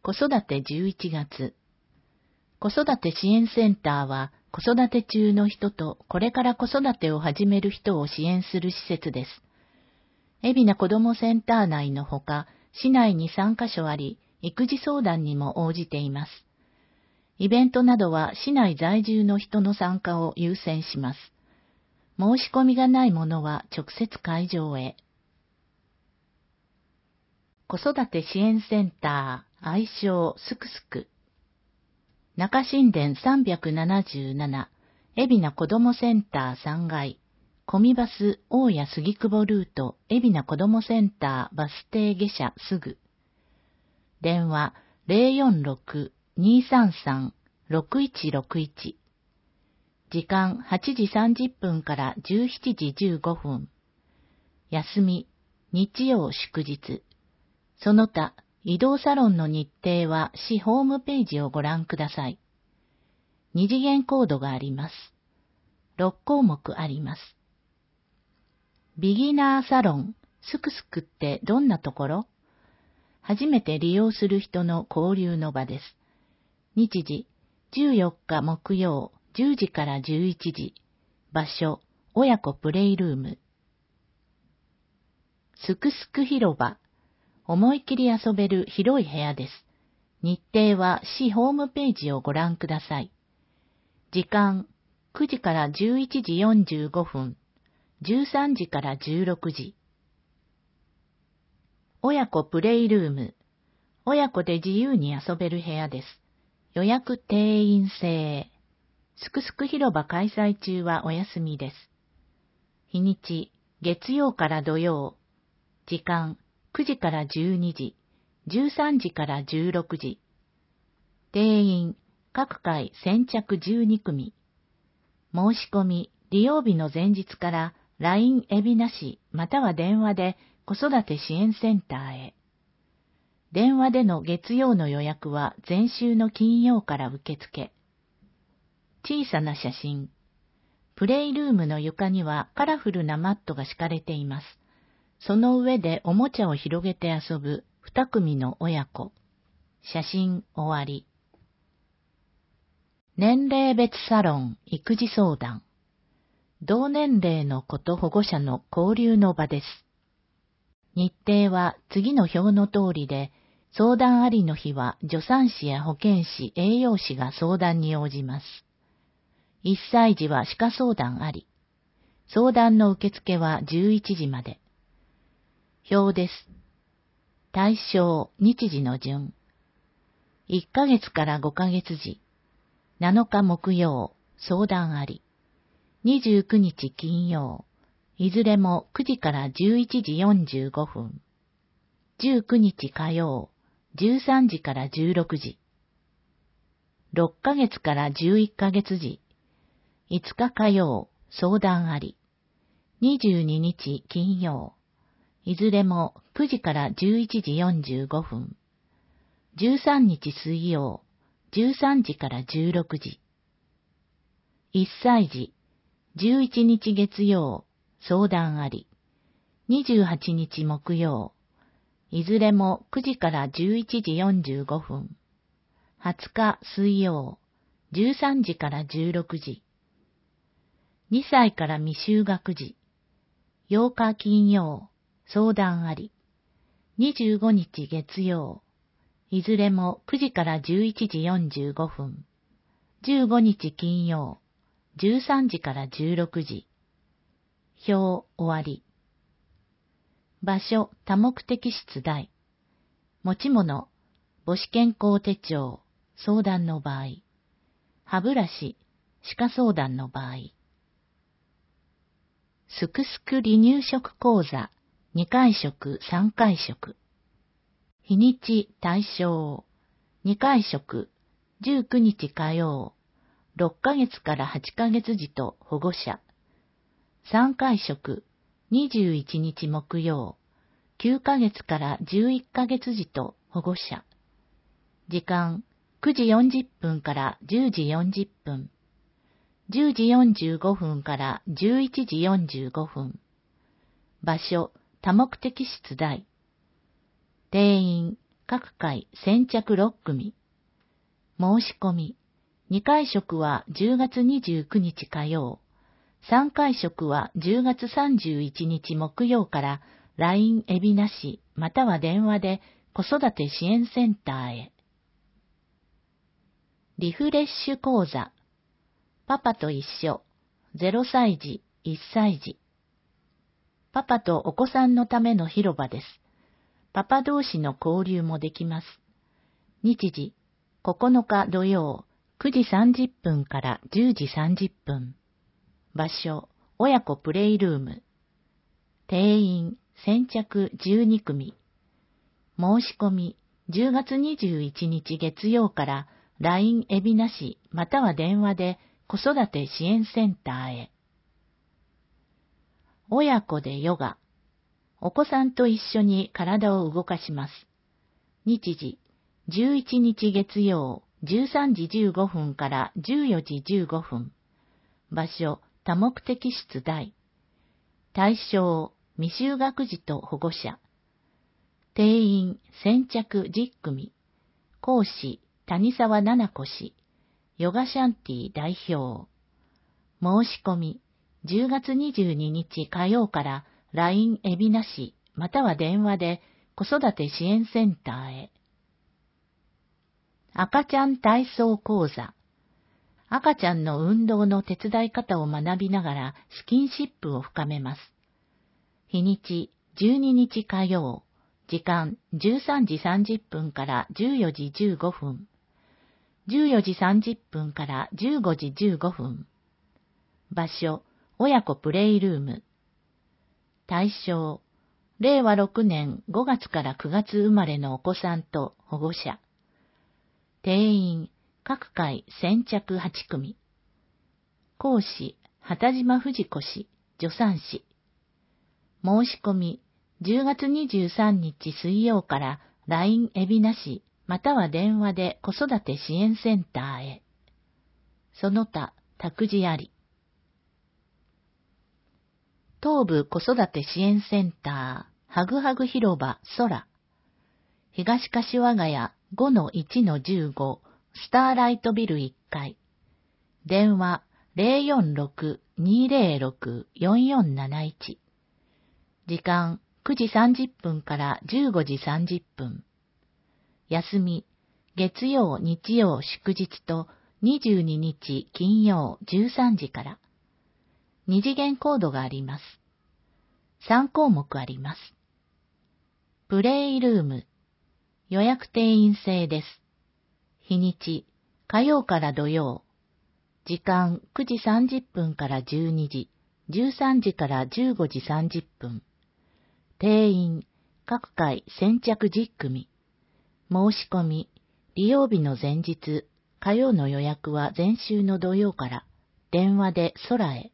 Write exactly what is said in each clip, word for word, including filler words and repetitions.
子育てじゅういちがつ。子育て支援センターは、子育て中の人とこれから子育てを始める人を支援する施設です。海老名子どもセンター内のほか、市内にさんかしょあり、育児相談にも応じています。イベントなどは市内在住の人の参加を優先します。申し込みがない者は直接会場へ。子育て支援センター、愛称すくすく。中新田さんびゃくななじゅうなな、海老名子どもセンターさんがい、コミバス大谷杉久保ルート海老名子どもセンターバス停下車すぐ。電話 ゼロよんろく にーさんさん ろくいちろくいち。時間はちじさんじゅっぷんからじゅうしちじじゅうごふん。休み、日曜祝日。その他、移動サロンの日程は市ホームページをご覧ください。二次元コードがあります。ろっこうもくあります。ビギナーサロン、すくすくってどんなところ？初めて利用する人の交流の場です。日時、じゅうよっか木曜、じゅうじからじゅういちじ。場所、親子プレイルーム。すくすく広場。思い切り遊べる広い部屋です。日程は市ホームページをご覧ください。時間、くじからじゅういちじよんじゅうごふん、じゅうさんじからじゅうろくじ。親子プレイルーム。親子で自由に遊べる部屋です。予約定員制。すくすく広場開催中はお休みです。日にち、月曜から土曜。時間、くじからじゅうにじ、じゅうさんじからじゅうろくじ。定員、各回先着じゅうにくみ。申し込み、利用日の前日から ライン 海老名市または電話で子育て支援センターへ。電話での月曜の予約は前週の金曜から受付。小さな写真。プレイルームの床にはカラフルなマットが敷かれています。その上でおもちゃを広げて遊ぶ二組の親子。写真終わり。年齢別サロン育児相談。同年齢の子と保護者の交流の場です。日程は次の表の通りで、相談ありの日は助産師や保健師、栄養士が相談に応じます。いっさい児は歯科相談あり。相談の受付はじゅういちじまで。表です。対象、日時の順。いっかげつからごかげつ時。なのか木曜、相談あり。にじゅうくにち金曜。いずれもくじからじゅういちじよんじゅうごふん。じゅうくにち火曜。じゅうさんじからじゅうろくじ。ろっかげつからじゅういっかげつ時。いつか火曜、相談あり。にじゅうににち金曜。いずれもくじからじゅういちじよんじゅうごふん。じゅうさんにち水曜。じゅうさんじからじゅうろくじ。いっさい児。じゅういちにち月曜。相談あり。にじゅうはちにち木曜。いずれもくじからじゅういちじよんじゅうごふん。はつか水曜。じゅうさんじからじゅうろくじ。にさいから未就学児。ようか金曜。相談あり。にじゅうごにち月曜。いずれもくじからじゅういちじよんじゅうごふん。じゅうごにち金曜。じゅうさんじからじゅうろくじ。表終わり。場所多目的室大。持ち物、母子健康手帳、相談の場合。歯ブラシ、歯科相談の場合。すくすく離乳食講座、にかい食、さんかい食。日にち対象。にかい食、じゅうくにち火曜。ろっかげつからはちかげつ児と保護者。さんかい食、にじゅういちにち木曜。きゅうかげつからじゅういっかげつ児と保護者。時間、くじよんじゅっぷんからじゅうじよんじゅっぷん。じゅうじよんじゅうごふんからじゅういちじよんじゅうごふん。場所、多目的室大。定員、 各回先着ろっ組。申し込み。に会食はじゅうがつにじゅうくにち火曜。さん会食はじゅうがつさんじゅういちにち木曜から ライン 海老名市または電話で子育て支援センターへ。リフレッシュ講座。パパと一緒。ゼロさい児、いっさい児。パパとお子さんのための広場です。パパ同士の交流もできます。日時、ここのか土曜、くじさんじゅっぷんからじゅうじさんじゅっぷん。場所、親子プレイルーム。定員、先着じゅうに組。申し込み、じゅうがつにじゅういちにち月曜から ライン 海老名市または電話で子育て支援センターへ。親子でヨガ。お子さんと一緒に体を動かします。日時、じゅういちにち月曜、じゅうさんじじゅうごふんからじゅうよじじゅうごふん。場所、多目的室大。対象、未就学児と保護者。定員、先着じゅっ組。講師、谷沢奈々子氏。ヨガシャンティ代表。申し込み、じゅうがつにじゅうににち火曜から ライン 海老名市または電話で子育て支援センターへ。赤ちゃん体操講座。赤ちゃんの運動の手伝い方を学びながらスキンシップを深めます。日にちじゅうににち火曜。時間じゅうさんじさんじゅっぷんからじゅうよじじゅうごふん。じゅうよじさんじゅっぷんからじゅうごじじゅうごふん。場所、親子プレイルーム。対象、れいわろくねんごがつからくがつ生まれのお子さんと保護者。定員、各回先着はち組。講師、畑島藤子氏、助産師。申し込み、じゅうがつにじゅうさんにち水曜から ライン 海老名市または電話で子育て支援センターへ。その他、託児あり。東部子育て支援センター、はぐはぐ広場空。東柏ヶ谷 ごのいちのじゅうご スターライトビルいっかい。電話 ゼロよんろく にゼロろく よんよんなないち。時間くじさんじゅっぷんからじゅうごじさんじゅっぷん。休み、月曜、日曜、祝日とにじゅうににち金曜じゅうさんじから。二次元コードがあります。さん項目あります。プレイルーム。予約定員制です。日にち、火曜から土曜。時間くじさんじゅっぷんからじゅうにじ、じゅうさんじからじゅうごじさんじゅっぷん。定員、各回先着じゅっ組。申し込み、利用日の前日、火曜の予約は前週の土曜から、電話で空へ。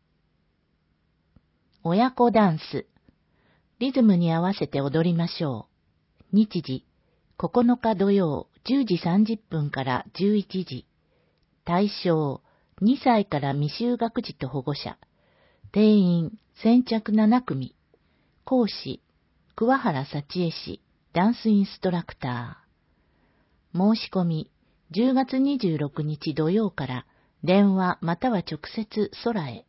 親子ダンス。リズムに合わせて踊りましょう。日時、ここのか土曜じゅうじさんじゅっぷんからじゅういちじ。対象、にさいから未就学児と保護者。定員、先着なな組。講師、桑原幸恵氏、ダンスインストラクター。申し込み、じゅうがつにじゅうろくにち土曜から電話または直接空へ。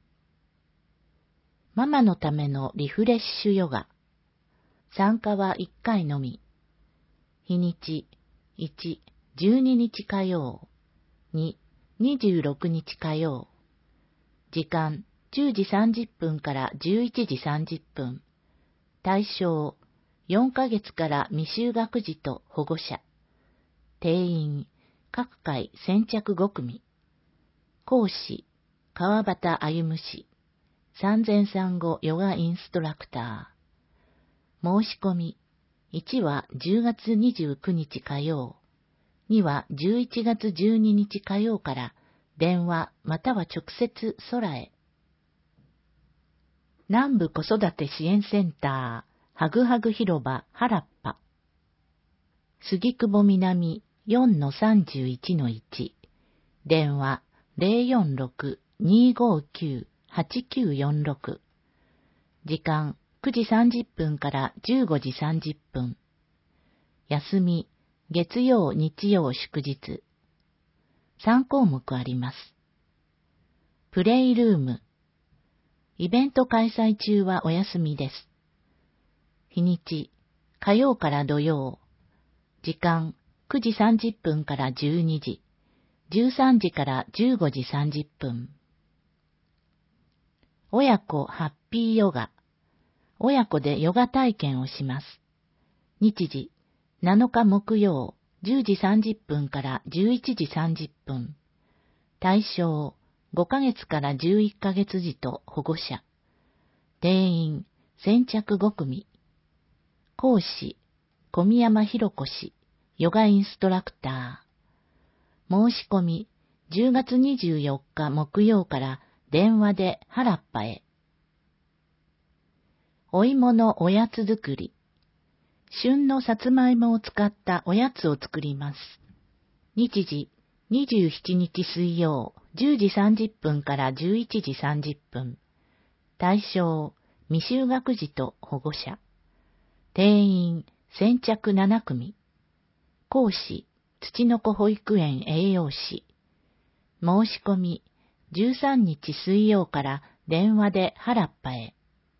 ママのためのリフレッシュヨガ。参加はいっかいのみ。日にち、いち、じゅうににち火曜。に、にじゅうろくにち火曜。時間、じゅうじさんじゅっぷんからじゅういちじさんじゅっぷん。対象、よんかげつから未就学児と保護者。定員、各回先着ご組。講師、川端歩氏。産前産後ヨガインストラクター。申し込み、いちはじゅうがつにじゅうくにち火曜。にはじゅういちがつじゅうににち火曜から電話または直接空へ。南部子育て支援センター、はぐはぐ広場原っぱ。杉久保南 よんのさんじゅういちのいち。電話 ゼロよんろく にごきゅう はちきゅうよんろく。時間くじさんじゅっぷんからじゅうごじさんじゅっぷん。 休み、月曜、日曜、祝日。さん項目あります。プレイルーム。イベント開催中はお休みです。日にち、火曜から土曜。時間、くじさんじゅっぷんからじゅうにじ。じゅうさんじからじゅうごじさんじゅっぷん。親子ハッピーヨガ。親子でヨガ体験をします。日時、なのか木曜、じゅうじさんじゅっぷんからじゅういちじさんじゅっぷん。対象、ごかげつからじゅういっかげつ児と保護者。定員、先着ごくみ。講師、小宮山博子氏、ヨガインストラクター。申し込み、じゅうがつにじゅうよっか木曜から電話で原っぱへ。お芋のおやつ作り。旬のさつまいもを使ったおやつを作ります。日時、にじゅうしちにち水曜、じゅうじさんじゅっぷんからじゅういちじさんじゅっぷん。対象、未就学児と保護者。定員、先着ななくみ。講師、土の子保育園栄養士。申し込み、じゅうさんにち水曜から電話で原っぱへ。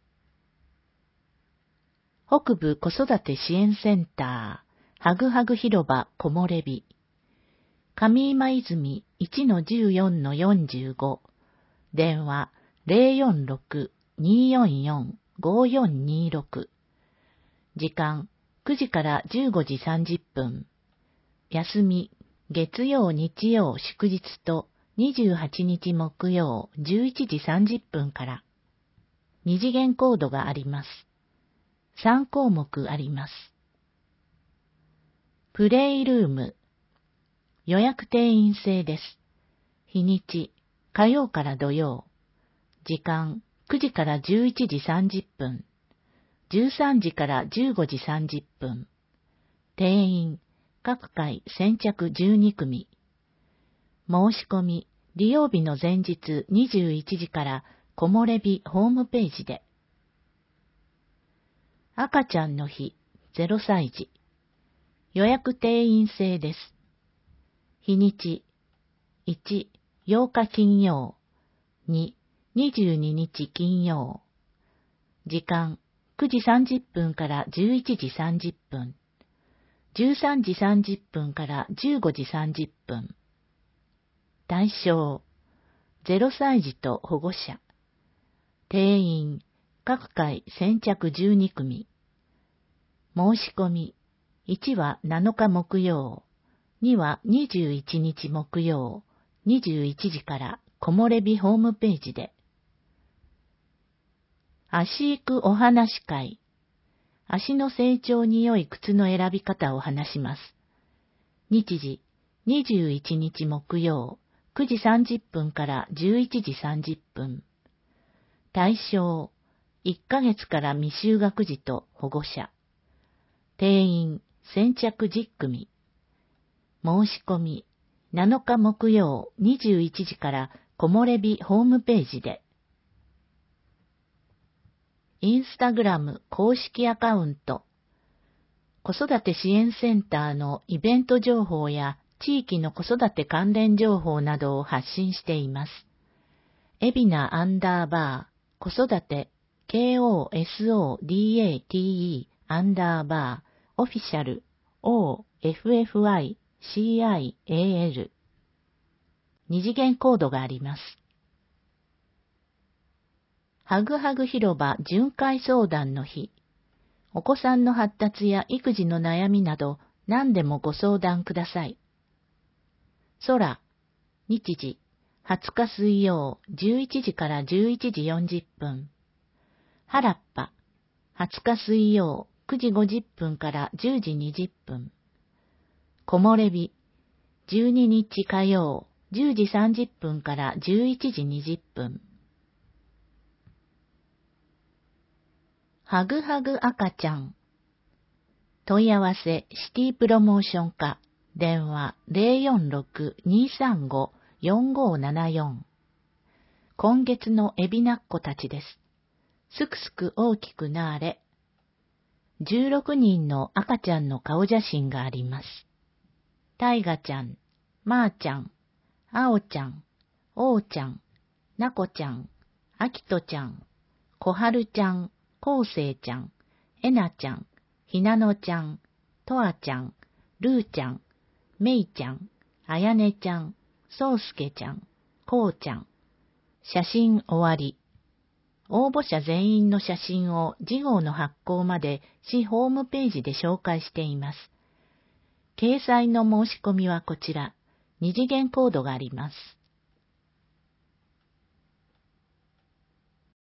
北部子育て支援センター、はぐはぐ広場木漏れ日。上今泉 いちのじゅうよんのよんじゅうご。電話 ゼロよんろく にーよんよん ごーよんにーろく。時間、くじからじゅうごじさんじゅっぷん。休み、月曜、日曜、祝日とにじゅうはちにち木曜、じゅういちじさんじゅっぷんから。二次元コードがあります。さん項目あります。プレイルーム。予約定員制です。日にち、火曜から土曜。時間、くじからじゅういちじさんじゅっぷん。じゅうさんじからじゅうごじさんじゅっぷん。定員、各回先着じゅうにくみ。申し込み、利用日の前日にじゅういちじから木漏れ日ホームページで。赤ちゃんの日、ゼロさいじ。予約定員制です。日にち、いち、ようか金曜、に、にじゅうににち金曜。時間、くじさんじゅっぷんからじゅういちじさんじゅっぷん。じゅうさんじさんじゅっぷんからじゅうごじさんじゅっぷん。対象、ゼロさいじと保護者。定員、各回先着じゅうにくみ。申し込み、いちはなのか木曜、にはにじゅういちにち木曜、にじゅういちじから木漏れ日ホームページで。足育お話会。足の成長に良い靴の選び方を話します。日時、にじゅういちにち木曜、くじさんじゅっぷんからじゅういちじさんじゅっぷん。対象、いっかげつから未就学児と保護者。定員、先着じゅっくみ。申し込み、なのか木曜にじゅういちじから木漏れ日ホームページで。インスタグラム公式アカウント。子育て支援センターのイベント情報や地域の子育て関連情報などを発信しています。エビナアンダーバー、子育て、ケーオーエスオーディーエーティーイー アンダーバー、オフィシャル、オーエフエフアイシーアイエーエル。二次元コードがあります。はぐはぐ広場巡回相談の日。お子さんの発達や育児の悩みなど何でもご相談ください。空、日時、はつか水曜、じゅういちじからじゅういちじよんじゅっぷん。原っぱ、はつか水曜、くじごじゅっぷんからじゅうじにじゅっぷん。木漏れ日、じゅうににち火曜、じゅうじさんじゅっぷんからじゅういちじにじゅっぷん。はぐはぐ赤ちゃん。問い合わせシティプロモーション課、電話 ゼロよんろく にーさんご よんごーななよん。今月のエビナッコたちです。すくすく大きくなーれ。 じゅうろくにんの赤ちゃんの顔写真があります。タイガちゃん、マーちゃん、アオちゃん、オウちゃん、ナコちゃん、アキトちゃん、コハルちゃん、コウセイちゃん、エナちゃん、ヒナノちゃん、トアちゃん、ルーちゃん、メイちゃん、アヤネちゃん、ソウスケちゃん、コウちゃん。写真終わり。応募者全員の写真を次号の発行まで市ホームページで紹介しています。掲載の申し込みはこちら、二次元コードがあります。